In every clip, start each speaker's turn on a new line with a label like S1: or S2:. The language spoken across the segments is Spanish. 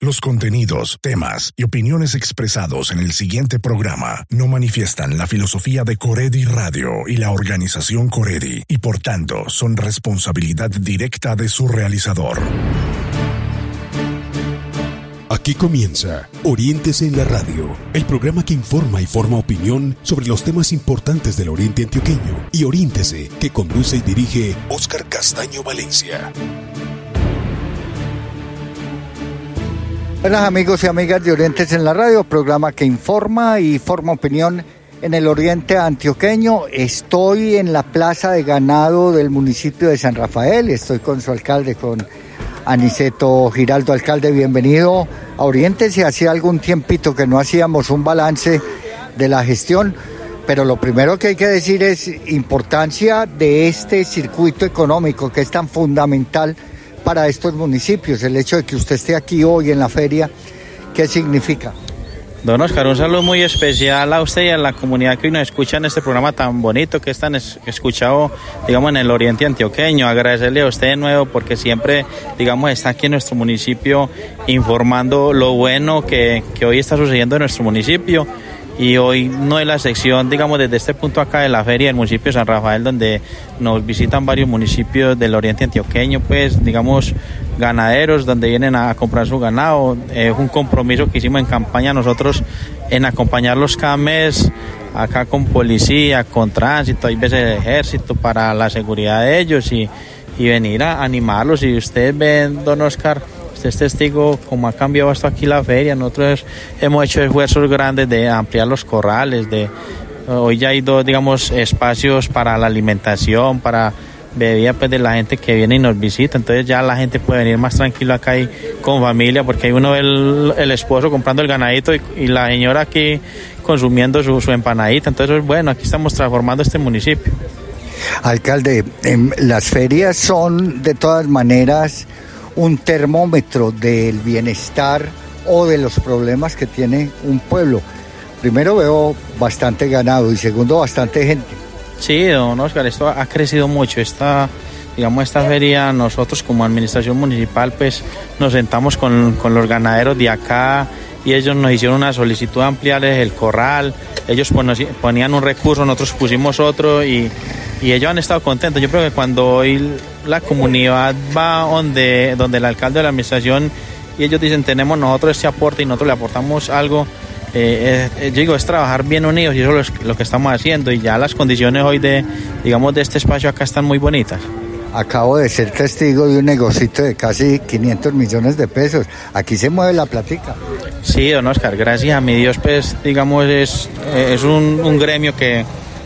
S1: Los contenidos, temas y opiniones expresados en el siguiente programa no manifiestan la filosofía de Coredi Radio y la organización Coredi y por tanto son responsabilidad directa de su realizador.
S2: Aquí comienza Oriéntese en la Radio, el programa que informa y forma opinión sobre los temas importantes del Oriente Antioqueño. Y Oriéntese, que conduce y dirige Óscar Castaño Valencia.
S3: Buenas amigos y amigas de Oriéntese en la Radio, programa que informa y forma opinión en el Oriente Antioqueño. Estoy en la Plaza de Ganado del municipio de San Rafael, estoy con su alcalde, con Aniceto Giraldo. Alcalde, bienvenido a Oriéntese. Hacía algún tiempito que no hacíamos un balance de la gestión, pero lo primero que hay que decir es importancia de este circuito económico que es tan fundamental para estos municipios. El hecho de que usted esté aquí hoy en la feria, ¿qué significa?
S4: Don Óscar, un saludo muy especial a usted y a la comunidad que hoy nos escucha en este programa tan bonito que es tan escuchado, digamos, en el Oriente Antioqueño. Agradecerle a usted de nuevo porque siempre, digamos, está aquí en nuestro municipio informando lo bueno que hoy está sucediendo en nuestro municipio. Y hoy no es la sección, digamos, desde este punto acá de la feria del municipio de San Rafael, donde nos visitan varios municipios del Oriente Antioqueño, pues, digamos, ganaderos, donde vienen a comprar su ganado. Es un compromiso que hicimos en campaña nosotros en acompañarlos cada mes, acá con policía, con tránsito, hay veces ejército para la seguridad de ellos y venir a animarlos. Y ustedes ven, don Óscar, usted es testigo cómo ha cambiado hasta aquí la feria. Nosotros hemos hecho esfuerzos grandes de ampliar los corrales, hoy ya hay dos, digamos, espacios para la alimentación, para bebida, pues, de la gente que viene y nos visita. Entonces ya la gente puede venir más tranquilo acá y con familia, porque hay uno ve el esposo comprando el ganadito y la señora aquí consumiendo su empanadita. Entonces, bueno, aquí estamos transformando este municipio.
S3: Alcalde, las ferias son de todas maneras un termómetro del bienestar o de los problemas que tiene un pueblo. Primero veo bastante ganado y segundo bastante gente.
S4: Sí, don Óscar, esto ha crecido mucho. Esta feria, nosotros como administración municipal, pues nos sentamos con los ganaderos de acá y ellos nos hicieron una solicitud de ampliarles el corral. Ellos ponían un recurso, nosotros pusimos otro y ellos han estado contentos. Yo creo que cuando hoy la comunidad va donde el alcalde de la administración y ellos dicen tenemos nosotros este aporte y nosotros le aportamos algo, yo digo, es trabajar bien unidos y eso es lo que estamos haciendo. Y ya las condiciones hoy de este espacio acá están muy bonitas.
S3: Acabo de ser testigo de un negocito de casi 500 millones de pesos. Aquí se mueve la platica.
S4: Sí, don Óscar, gracias a mi Dios, pues, digamos, es un gremio que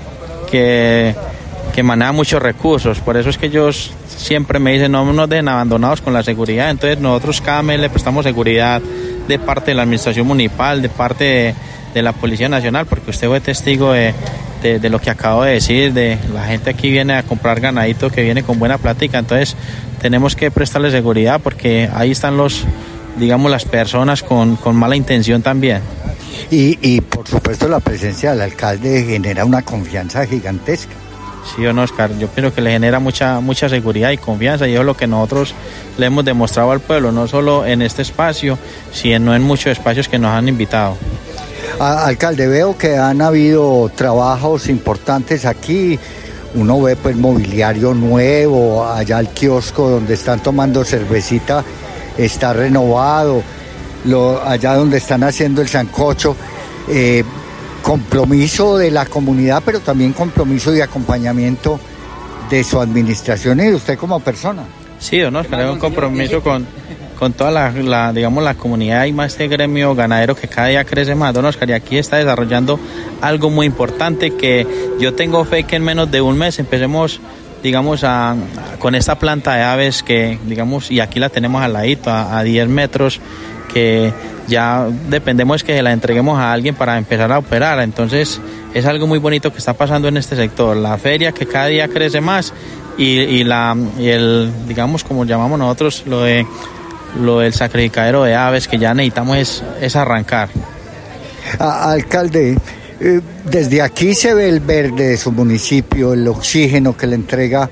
S4: maneja muchos recursos. Por eso es que ellos siempre me dicen no nos dejen abandonados con la seguridad. Entonces nosotros cada mes le prestamos seguridad de parte de la administración municipal, de parte de la Policía Nacional, porque usted fue testigo de lo que acabo de decir, de la gente aquí viene a comprar ganadito que viene con buena plática. Entonces tenemos que prestarle seguridad porque ahí están las personas con mala intención también.
S3: Y por supuesto la presencia del alcalde genera una confianza gigantesca.
S4: Sí, don Óscar, yo creo que le genera mucha seguridad y confianza, y eso es lo que nosotros le hemos demostrado al pueblo, no solo en este espacio, sino en muchos espacios que nos han invitado.
S3: Alcalde, veo que han habido trabajos importantes aquí. Uno ve pues mobiliario nuevo, allá el kiosco donde están tomando cervecita está renovado, allá donde están haciendo el sancocho. Compromiso de la comunidad, pero también compromiso de acompañamiento de su administración y de usted como persona.
S4: Sí, don Óscar, es un compromiso con toda la comunidad y más este gremio ganadero que cada día crece más, don Óscar, y aquí está desarrollando algo muy importante que yo tengo fe que en menos de un mes empecemos, digamos, con esta planta de aves que, digamos, y aquí la tenemos al ladito, a 10 metros, que ya dependemos que se la entreguemos a alguien para empezar a operar. Entonces es algo muy bonito que está pasando en este sector, la feria que cada día crece más y el, digamos, como llamamos nosotros, lo del sacrificadero de aves, que ya necesitamos es arrancar.
S3: Alcalde, desde aquí se ve el verde de su municipio, el oxígeno que le entrega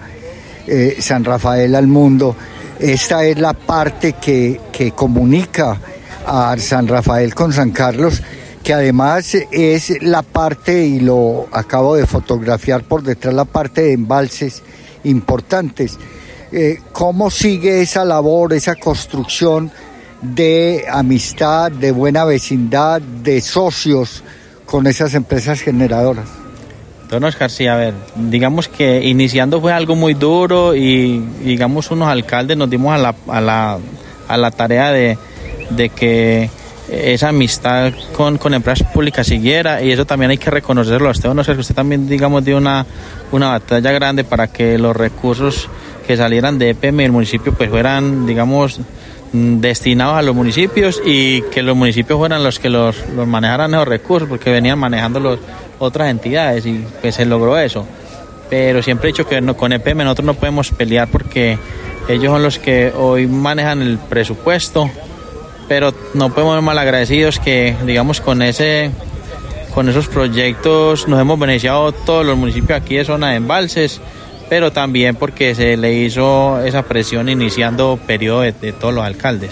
S3: San Rafael al mundo. Esta es la parte que comunica a San Rafael con San Carlos, que además es la parte, y lo acabo de fotografiar por detrás, la parte de embalses importantes. ¿Cómo sigue esa labor, esa construcción de amistad, de buena vecindad, de socios con esas empresas generadoras?
S4: Don Oscar, sí, a ver, digamos que iniciando fue algo muy duro y digamos unos alcaldes nos dimos a la tarea de que esa amistad con empresas públicas siguiera, y eso también hay que reconocerlo a usted, don Oscar, que usted también, digamos, dio una batalla grande para que los recursos que salieran de EPM y el municipio pues fueran, digamos, destinados a los municipios, y que los municipios fueran los que los manejaran esos recursos, porque venían manejando otras entidades, y pues se logró eso. Pero siempre he dicho que con EPM nosotros no podemos pelear porque ellos son los que hoy manejan el presupuesto, pero no podemos ser malagradecidos que, digamos, con esos proyectos nos hemos beneficiado todos los municipios aquí de zona de embalses, pero también porque se le hizo esa presión iniciando periodo de todos los alcaldes.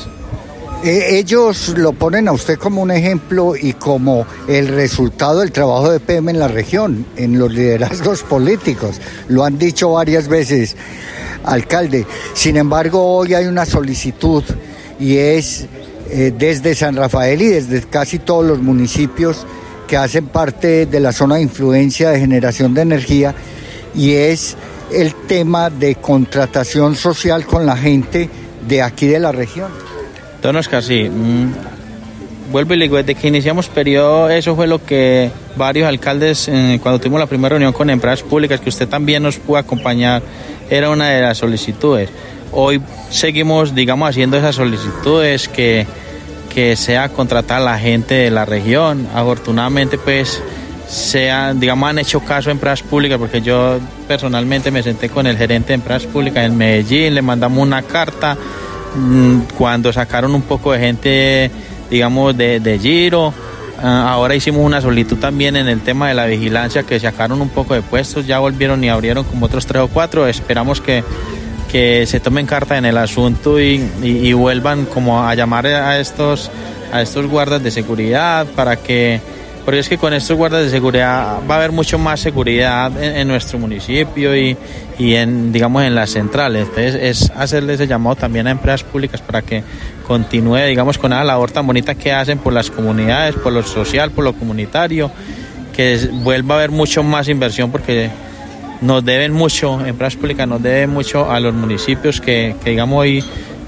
S3: Ellos lo ponen a usted como un ejemplo y como el resultado del trabajo de EPM en la región, en los liderazgos políticos. Lo han dicho varias veces, alcalde. Sin embargo, hoy hay una solicitud, y es desde San Rafael y desde casi todos los municipios que hacen parte de la zona de influencia de generación de energía, y es el tema de contratación social con la gente de aquí de la región.
S4: Don Oscar, sí, vuelvo y le digo, desde que iniciamos periodo, eso fue lo que varios alcaldes, cuando tuvimos la primera reunión con empresas públicas, que usted también nos pudo acompañar, era una de las solicitudes. Hoy seguimos, digamos, haciendo esas solicitudes, que sea contratar a la gente de la región. Afortunadamente, pues, digamos, han hecho caso a empresas públicas, porque yo personalmente me senté con el gerente de empresas públicas en Medellín, le mandamos una carta cuando sacaron un poco de gente, digamos, de Giro. Ahora hicimos una solicitud también en el tema de la vigilancia, que sacaron un poco de puestos, ya volvieron y abrieron como otros 3 o 4. Esperamos que se tomen carta en el asunto y vuelvan como a llamar a estos guardas de seguridad, porque es que con estos guardas de seguridad va a haber mucho más seguridad en nuestro municipio y digamos, en las centrales. Entonces es hacerle ese llamado también a empresas públicas para que continúe, digamos, con esa labor tan bonita que hacen por las comunidades, por lo social, por lo comunitario, que vuelva a haber mucho más inversión, porque nos deben mucho, empresas públicas nos deben mucho a los municipios que digamos, hoy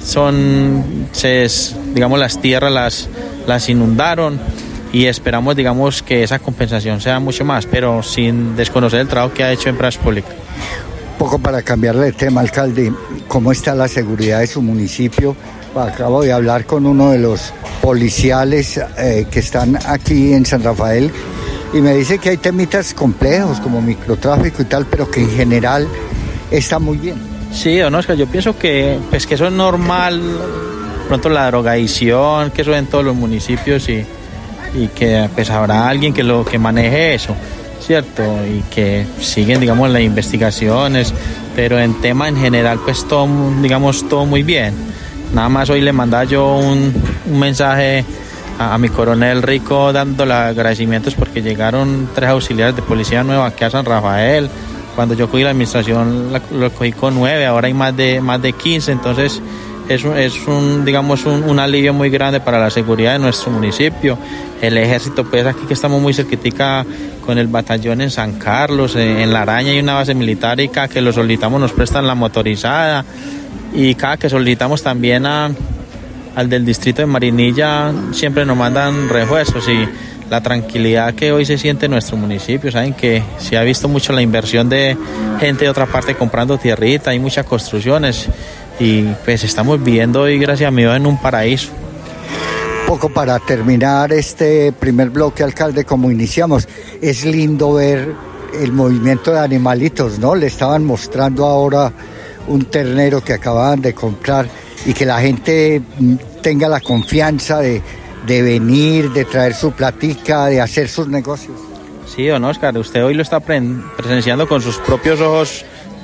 S4: digamos, las tierras las inundaron, y esperamos, digamos, que esa compensación sea mucho más, pero sin desconocer el trabajo que ha hecho empresas públicas.
S3: Poco para cambiarle de tema, alcalde, ¿cómo está la seguridad de su municipio? Acabo de hablar con uno de los policiales que están aquí en San Rafael, y me dice que hay temitas complejos como microtráfico y tal, pero que en general está muy bien.
S4: Sí, don Oscar, yo pienso que eso es normal, pronto la drogadicción, que eso en todos los municipios, y que pues habrá alguien que maneje eso, ¿cierto? Y que siguen, digamos, las investigaciones, pero en tema en general, pues todo, digamos, todo muy bien. Nada más hoy le mandaba yo un mensaje a mi coronel Rico, dándole agradecimientos porque llegaron 3 auxiliares de policía nueva aquí a San Rafael. Cuando yo cogí la administración lo cogí con 9, ahora hay más de 15, entonces es un alivio muy grande para la seguridad de nuestro municipio. El ejército, pues aquí que estamos muy cerquitica con el batallón en San Carlos, en La Araña hay una base militar, y cada que lo solicitamos nos prestan la motorizada, y cada que solicitamos también al del distrito de Marinilla siempre nos mandan refuerzos, y la tranquilidad que hoy se siente en nuestro municipio. Saben que se ha visto mucho la inversión de gente de otra parte comprando tierrita, hay muchas construcciones, y pues estamos viviendo hoy, gracias a Dios, en un paraíso.
S3: Poco para terminar este primer bloque, alcalde, como iniciamos, es lindo ver el movimiento de animalitos, ¿no? Le estaban mostrando ahora un ternero que acababan de comprar, y que la gente tenga la confianza de venir, de traer su platica, de hacer sus negocios.
S4: Sí, don Oscar, usted hoy lo está presenciando con sus propios ojos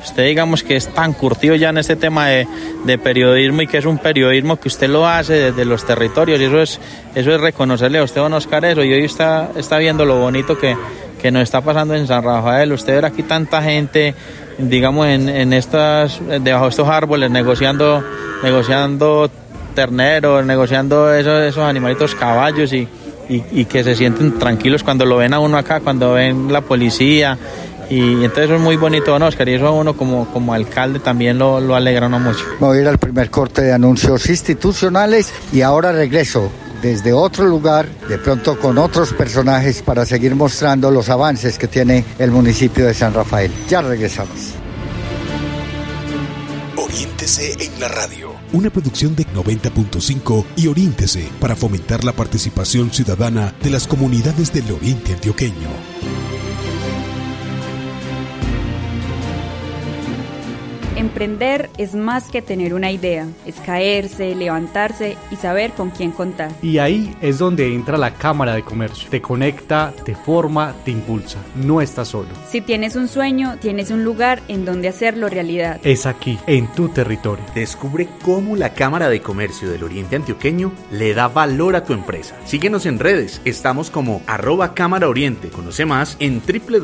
S4: usted digamos que es tan curtido ya en este tema de periodismo y que es un periodismo que usted lo hace desde los territorios, y eso es reconocerle a usted, don Oscar, eso, y hoy está viendo lo bonito que nos está pasando en San Rafael. Usted ve aquí tanta gente, digamos, debajo de estos árboles, negociando terneros, negociando esos animalitos, caballos, y que se sienten tranquilos cuando lo ven a uno acá, cuando ven la policía, y entonces eso es muy bonito, ¿no, Oscar? Y eso a uno como alcalde también lo alegra uno mucho.
S3: Voy a ir al primer corte de anuncios institucionales y ahora regreso desde otro lugar, de pronto con otros personajes, para seguir mostrando los avances que tiene el municipio de San Rafael. Ya regresamos.
S2: Oriéntese en la radio. Una producción de 90.5 y Oriéntese para fomentar la participación ciudadana de las comunidades del Oriente Antioqueño.
S5: Emprender es más que tener una idea, es caerse, levantarse y saber con quién contar.
S6: Y ahí es donde entra la Cámara de Comercio. Te conecta, te forma, te impulsa. No estás solo.
S5: Si tienes un sueño, tienes un lugar en donde hacerlo realidad.
S6: Es aquí, en tu territorio.
S7: Descubre cómo la Cámara de Comercio del Oriente Antioqueño le da valor a tu empresa. Síguenos en redes, estamos como @Cámara Oriente. Conoce más en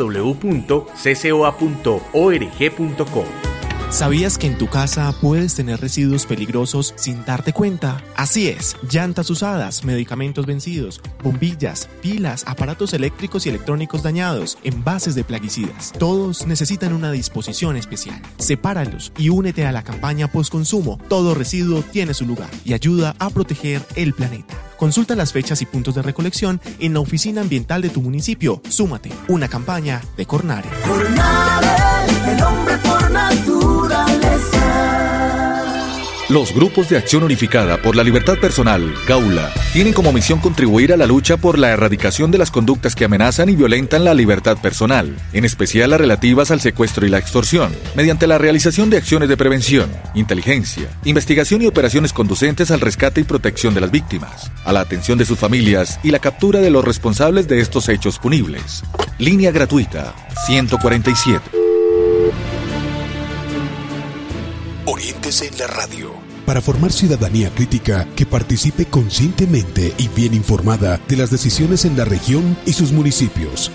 S7: www.ccoa.org.co.
S8: ¿Sabías que en tu casa puedes tener residuos peligrosos sin darte cuenta? Así es, llantas usadas, medicamentos vencidos, bombillas, pilas, aparatos eléctricos y electrónicos dañados, envases de plaguicidas. Todos necesitan una disposición especial. Sepáralos y únete a la campaña postconsumo. Todo residuo tiene su lugar y ayuda a proteger el planeta. Consulta las fechas y puntos de recolección en la oficina ambiental de tu municipio. Súmate, una campaña de Cornare.
S9: Cornare, el hombre por naturaleza.
S10: Los grupos de acción unificada por la libertad personal, GAULA, tienen como misión contribuir a la lucha por la erradicación de las conductas que amenazan y violentan la libertad personal, en especial las relativas al secuestro y la extorsión, mediante la realización de acciones de prevención, inteligencia, investigación y operaciones conducentes al rescate y protección de las víctimas, a la atención de sus familias y la captura de los responsables de estos hechos punibles. Línea gratuita 147.
S2: Oriéntese en la radio. Para formar ciudadanía crítica que participe conscientemente y bien informada de las decisiones en la región y sus municipios.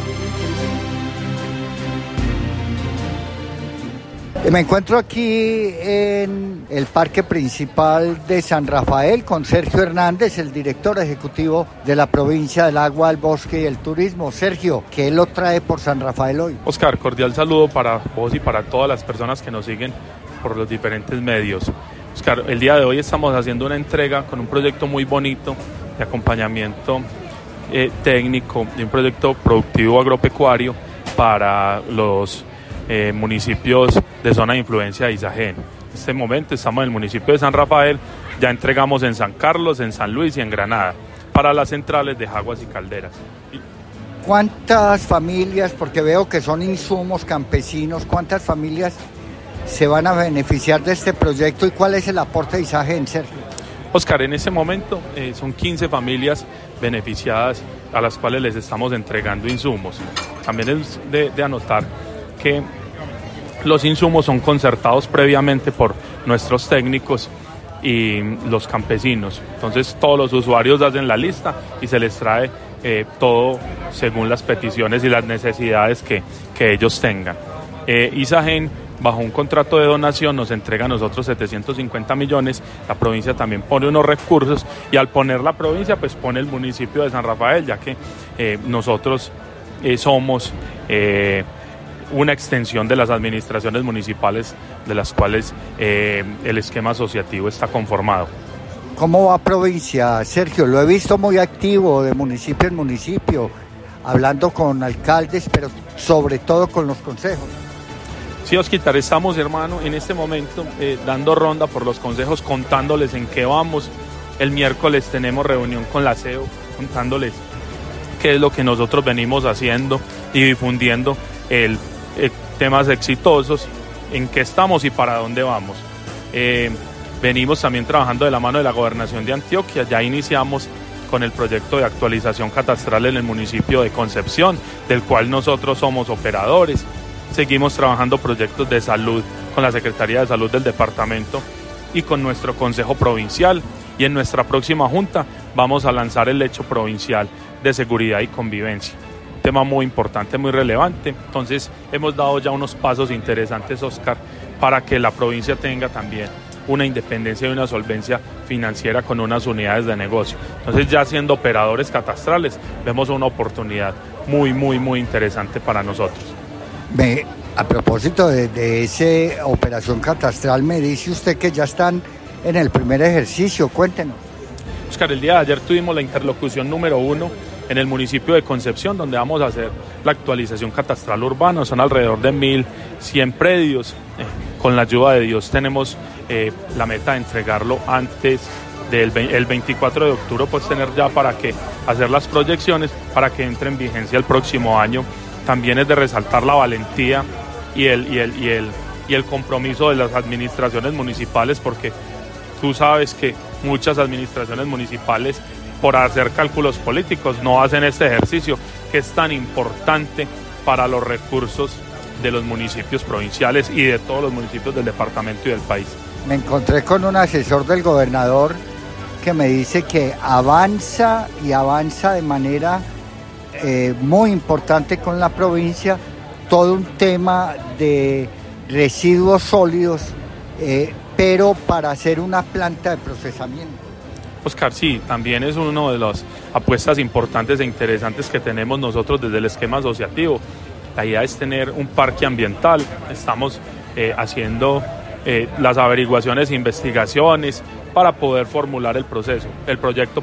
S3: Me encuentro aquí en el parque principal de San Rafael con Sergio Hernández, el director ejecutivo de la provincia del Agua, el Bosque y el Turismo. Sergio, ¿qué lo trae por San Rafael hoy?
S11: Oscar, cordial saludo para vos y para todas las personas que nos siguen por los diferentes medios. Oscar, el día de hoy estamos haciendo una entrega con un proyecto muy bonito de acompañamiento técnico, de un proyecto productivo agropecuario para los municipios de zona de influencia de Izagen. En este momento estamos en el municipio de San Rafael, ya entregamos en San Carlos, en San Luis y en Granada para las centrales de Jaguas y Calderas.
S3: ¿Cuántas familias, porque veo que son insumos campesinos, cuántas familias se van a beneficiar de este proyecto y cuál es el aporte de Izagen, Sergio?
S11: Oscar, en este momento son 15 familias beneficiadas a las cuales les estamos entregando insumos. También es de anotar que los insumos son concertados previamente por nuestros técnicos y los campesinos. Entonces todos los usuarios hacen la lista y se les trae todo según las peticiones y las necesidades que ellos tengan. Izagen, bajo un contrato de donación, nos entrega a nosotros 750 millones, la provincia también pone unos recursos y al poner la provincia pues pone el municipio de San Rafael, ya que nosotros somos una extensión de las administraciones municipales de las cuales el esquema asociativo está conformado.
S3: ¿Cómo va provincia, Sergio? Lo he visto muy activo de municipio en municipio, hablando con alcaldes, pero sobre todo con los consejos.
S11: Sí, Osquitar, estamos, hermano, en este momento dando ronda por los consejos, contándoles en qué vamos. El miércoles tenemos reunión con la CEO, contándoles qué es lo que nosotros venimos haciendo y difundiendo temas exitosos, en qué estamos y para dónde vamos. Venimos también trabajando de la mano de la Gobernación de Antioquia, ya iniciamos con el proyecto de actualización catastral en el municipio de Concepción, del cual nosotros somos operadores. Seguimos trabajando proyectos de salud con la Secretaría de Salud del departamento y con nuestro Consejo Provincial, y en nuestra próxima junta vamos a lanzar el hecho provincial de seguridad y convivencia. Un tema muy importante, muy relevante. Entonces hemos dado ya unos pasos interesantes, Oscar, para que la provincia tenga también una independencia y una solvencia financiera con unas unidades de negocio. Entonces, ya siendo operadores catastrales, vemos una oportunidad muy interesante para nosotros.
S3: A propósito de esa operación catastral, me dice usted que ya están en el primer ejercicio. Cuéntenos.
S11: Oscar, el día de ayer tuvimos la interlocución número 1 en el municipio de Concepción, donde vamos a hacer la actualización catastral urbana. Son alrededor de 1.100 predios. Con la ayuda de Dios tenemos la meta de entregarlo antes del 24 de octubre, pues tener ya para que hacer las proyecciones para que entre en vigencia el próximo año. También es de resaltar la valentía y el compromiso de las administraciones municipales, porque tú sabes que muchas administraciones municipales, por hacer cálculos políticos, no hacen este ejercicio que es tan importante para los recursos de los municipios provinciales y de todos los municipios del departamento y del país.
S3: Me encontré con un asesor del gobernador que me dice que avanza de manera muy importante con la provincia todo un tema de residuos sólidos, pero para hacer una planta de procesamiento.
S11: Oscar, sí, también es una de las apuestas importantes e interesantes que tenemos nosotros desde el esquema asociativo. La idea es tener un parque ambiental. Estamos haciendo las averiguaciones e investigaciones para poder formular el proyecto.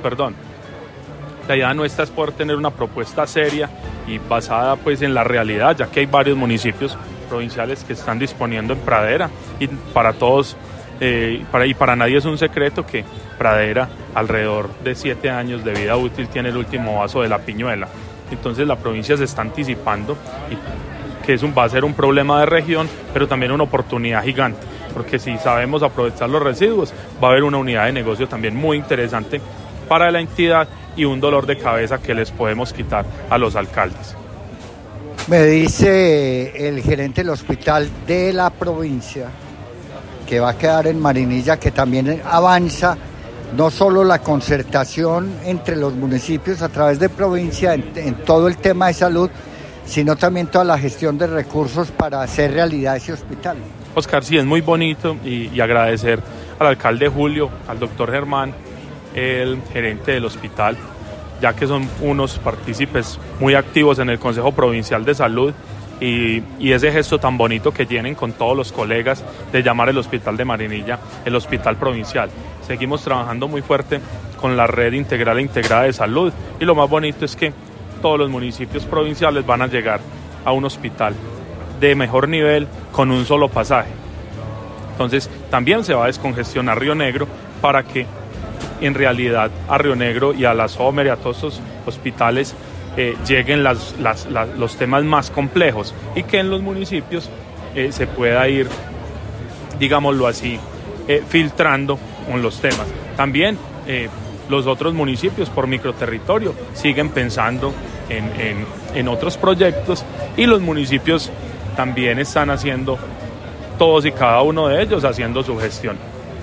S11: La idea nuestra es poder tener una propuesta seria y basada pues en la realidad, ya que hay varios municipios provinciales que están disponiendo en pradera, y para todos para nadie es un secreto que pradera alrededor de 7 años de vida útil tiene el último vaso de la Piñuela. Entonces la provincia se está anticipando y que va a ser un problema de región, pero también una oportunidad gigante, porque si sabemos aprovechar los residuos, va a haber una unidad de negocio también muy interesante para la entidad y un dolor de cabeza que les podemos quitar a los alcaldes.
S3: Me dice el gerente del hospital de la provincia que va a quedar en Marinilla, que también avanza no solo la concertación entre los municipios a través de provincia en todo el tema de salud, sino también toda la gestión de recursos para hacer realidad ese hospital.
S11: Oscar, sí, es muy bonito y agradecer al alcalde Julio, al doctor Germán, el gerente del hospital, ya que son unos partícipes muy activos en el Consejo Provincial de Salud y ese gesto tan bonito que tienen con todos los colegas de llamar el Hospital de Marinilla el Hospital Provincial. Seguimos trabajando muy fuerte con la red integral e integrada de salud, y lo más bonito es que todos los municipios provinciales van a llegar a un hospital de mejor nivel con un solo pasaje. Entonces también se va a descongestionar Río Negro para que en realidad a Río Negro y a la Sommer y a todos estos hospitales lleguen los temas más complejos, y que en los municipios se pueda ir, digámoslo así, filtrando con los temas. También los otros municipios por microterritorio siguen pensando en otros proyectos, y los municipios también están haciendo, todos y cada uno de ellos, haciendo su gestión.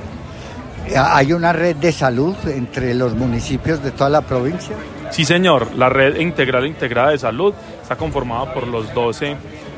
S3: ¿Hay una red de salud entre los municipios de toda la provincia?
S11: Sí, señor. La red integral e integrada de salud está conformada por los 12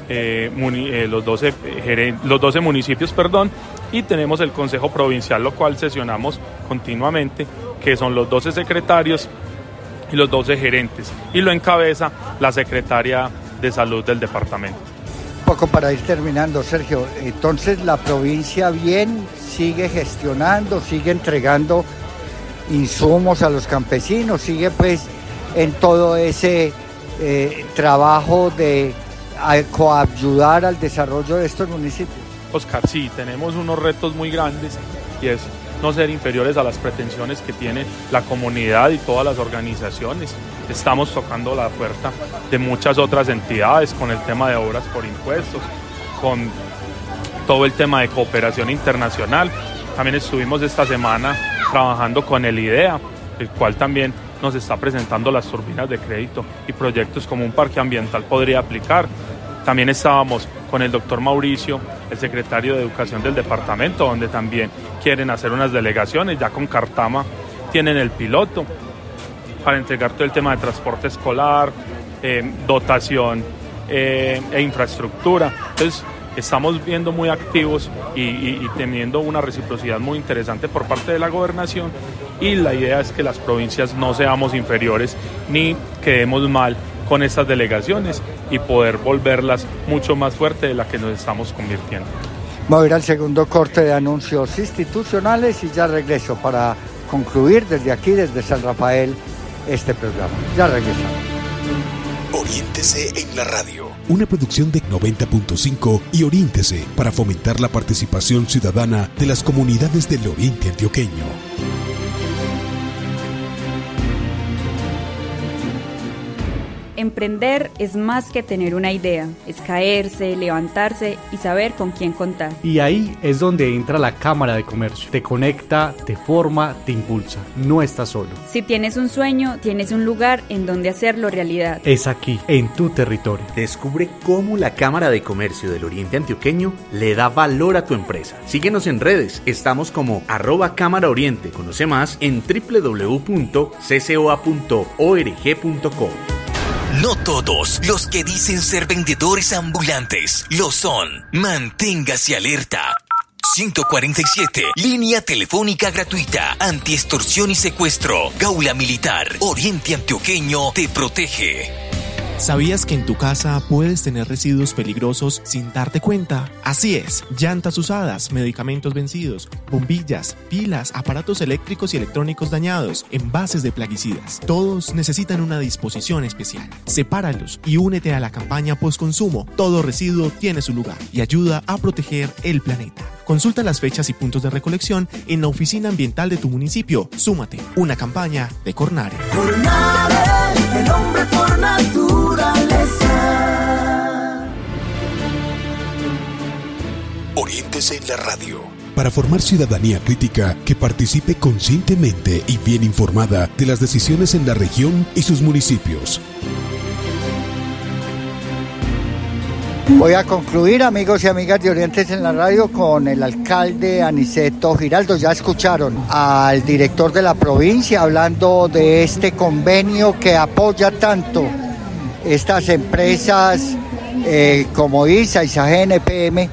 S11: municipios, y tenemos el Consejo Provincial, lo cual sesionamos continuamente, que son los 12 secretarios y los 12 gerentes, y lo encabeza la secretaria de salud del departamento.
S3: Un poco para ir terminando, Sergio, entonces la provincia bien sigue gestionando, sigue entregando insumos a los campesinos, sigue pues en todo ese trabajo de coayudar al desarrollo de estos municipios.
S11: Oscar, sí, tenemos unos retos muy grandes, y es no ser inferiores a las pretensiones que tiene la comunidad y todas las organizaciones. Estamos tocando la puerta de muchas otras entidades con el tema de obras por impuestos, con todo el tema de cooperación internacional. También estuvimos esta semana trabajando con el IDEA, el cual también nos está presentando las turbinas de crédito y proyectos como un parque ambiental podría aplicar. También estábamos con el doctor Mauricio, el secretario de Educación del departamento, donde también quieren hacer unas delegaciones. Ya con Cartama tienen el piloto para entregar todo el tema de transporte escolar, dotación e infraestructura. Entonces estamos viendo muy activos y teniendo una reciprocidad muy interesante por parte de la gobernación, y la idea es que las provincias no seamos inferiores ni quedemos mal con estas delegaciones y poder volverlas mucho más fuerte de la que nos estamos convirtiendo.
S3: Voy a ir al segundo corte de anuncios institucionales y ya regreso para concluir desde aquí, desde San Rafael, este programa. Ya regresamos.
S2: Oriéntese en la radio. Una producción de 90.5 y Oriéntese para fomentar la participación ciudadana de las comunidades del Oriente Antioqueño.
S5: Emprender es más que tener una idea, es caerse, levantarse y saber con quién contar.
S6: Y ahí es donde entra la Cámara de Comercio. Te conecta, te forma, te impulsa. No estás solo.
S5: Si tienes un sueño, tienes un lugar en donde hacerlo realidad.
S6: Es aquí, en tu territorio.
S7: Descubre cómo la Cámara de Comercio del Oriente Antioqueño le da valor a tu empresa. Síguenos en redes, estamos como @Cámara Oriente. Conoce más en www.ccoa.org.co.
S12: No todos los que dicen ser vendedores ambulantes lo son. Manténgase alerta. 147, línea telefónica gratuita, antiextorsión y secuestro. Gaula Militar, Oriente Antioqueño te protege.
S8: ¿Sabías que en tu casa puedes tener residuos peligrosos sin darte cuenta? Así es, llantas usadas, medicamentos vencidos, bombillas, pilas, aparatos eléctricos y electrónicos dañados, envases de plaguicidas. Todos necesitan una disposición especial. Sepáralos y únete a la campaña postconsumo. Todo residuo tiene su lugar y ayuda a proteger el planeta. Consulta las fechas y puntos de recolección en la oficina ambiental de tu municipio. Súmate, una campaña de Cornare.
S9: Cornare, el hombre por naturaleza.
S2: Oriéntese en la radio. Para formar ciudadanía crítica que participe conscientemente y bien informada de las decisiones en la región y sus municipios.
S3: Voy a concluir, amigos y amigas de Orientes en la radio, con el alcalde Aniceto Giraldo. Ya escucharon al director de la provincia hablando de este convenio que apoya tanto estas empresas como ISA, ISAGEN, EPM,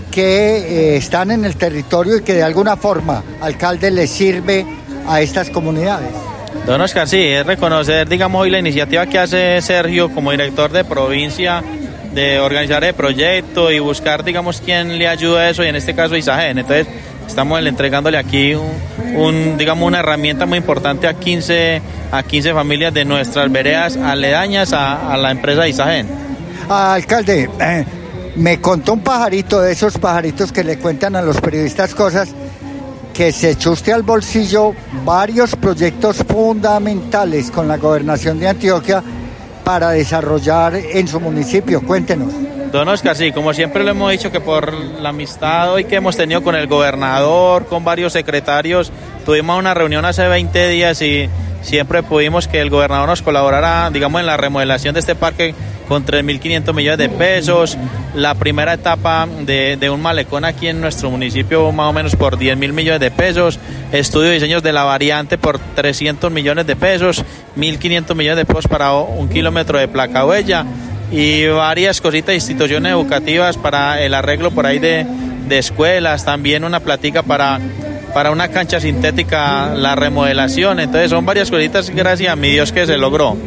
S3: que están en el territorio y que de alguna forma, alcalde, le sirve a estas comunidades.
S4: Don Oscar, sí, es reconocer, digamos, hoy la iniciativa que hace Sergio como director de provincia de organizar el proyecto y buscar, digamos, quién le ayuda a eso, y en este caso ISAGEN. Entonces estamos entregándole aquí digamos, una herramienta muy importante a 15 familias de nuestras veredas aledañas a la empresa ISAGEN.
S3: Alcalde, me contó un pajarito, de esos pajaritos que le cuentan a los periodistas cosas, que se echó usted al bolsillo varios proyectos fundamentales con la gobernación de Antioquia para desarrollar en su municipio. Cuéntenos.
S4: Don Oscar, sí, como siempre lo hemos dicho, que por la amistad hoy que hemos tenido con el gobernador, con varios secretarios, tuvimos una reunión hace 20 días y siempre pudimos que el gobernador nos colaborara, digamos, en la remodelación de este parque con 3.500 millones de pesos, la primera etapa de un malecón aquí en nuestro municipio más o menos por 10.000 millones de pesos, estudio de diseños de la variante por 300 millones de pesos, 1.500 millones de pesos para 1 kilómetro de placa huella y varias cositas de instituciones educativas para el arreglo por ahí de escuelas, también una platica para una cancha sintética, la remodelación. Entonces son varias cositas, gracias a mi Dios, que se logró.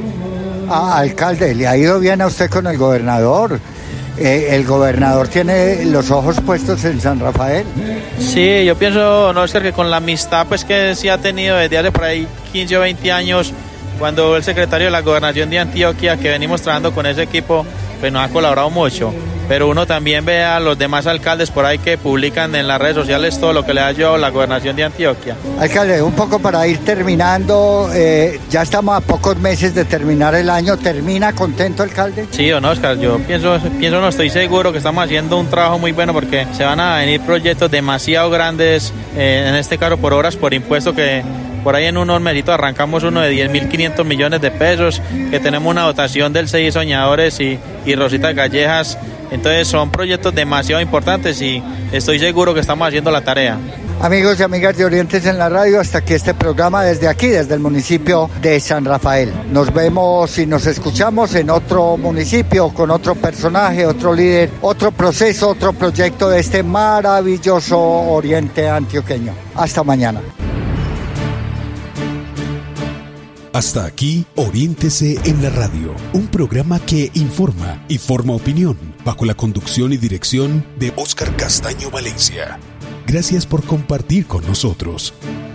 S3: Alcalde, ¿le ha ido bien a usted con el gobernador? ¿El gobernador tiene los ojos puestos en San Rafael?
S4: Sí, yo pienso, no, Oscar, que con la amistad pues que sí ha tenido desde hace por ahí 15 o 20 años, cuando el secretario de la Gobernación de Antioquia, que venimos trabajando con ese equipo, pues nos ha colaborado mucho. Pero uno también ve a los demás alcaldes por ahí que publican en las redes sociales todo lo que le ha ayudado la Gobernación de Antioquia.
S3: Alcalde, un poco para ir terminando, ya estamos a pocos meses de terminar el año. ¿Termina contento, alcalde?
S4: Sí, don Oscar, yo pienso, no estoy seguro que estamos haciendo un trabajo muy bueno, porque se van a venir proyectos demasiado grandes, en este caso por obras por impuesto, que por ahí en unos meritos arrancamos uno de 10.500 millones de pesos, que tenemos una dotación del CEI Soñadores y Rosita Gallejas Entonces son proyectos demasiado importantes y estoy seguro que estamos haciendo la tarea.
S3: Amigos y amigas de Oriéntese en la Radio, hasta aquí este programa desde aquí, desde el municipio de San Rafael. Nos vemos y nos escuchamos en otro municipio, con otro personaje, otro líder, otro proceso, otro proyecto de este maravilloso Oriente Antioqueño. Hasta mañana.
S2: Hasta aquí, Oriéntese en la Radio, un programa que informa y forma opinión, bajo la conducción y dirección de Óscar Castaño Valencia. Gracias por compartir con nosotros.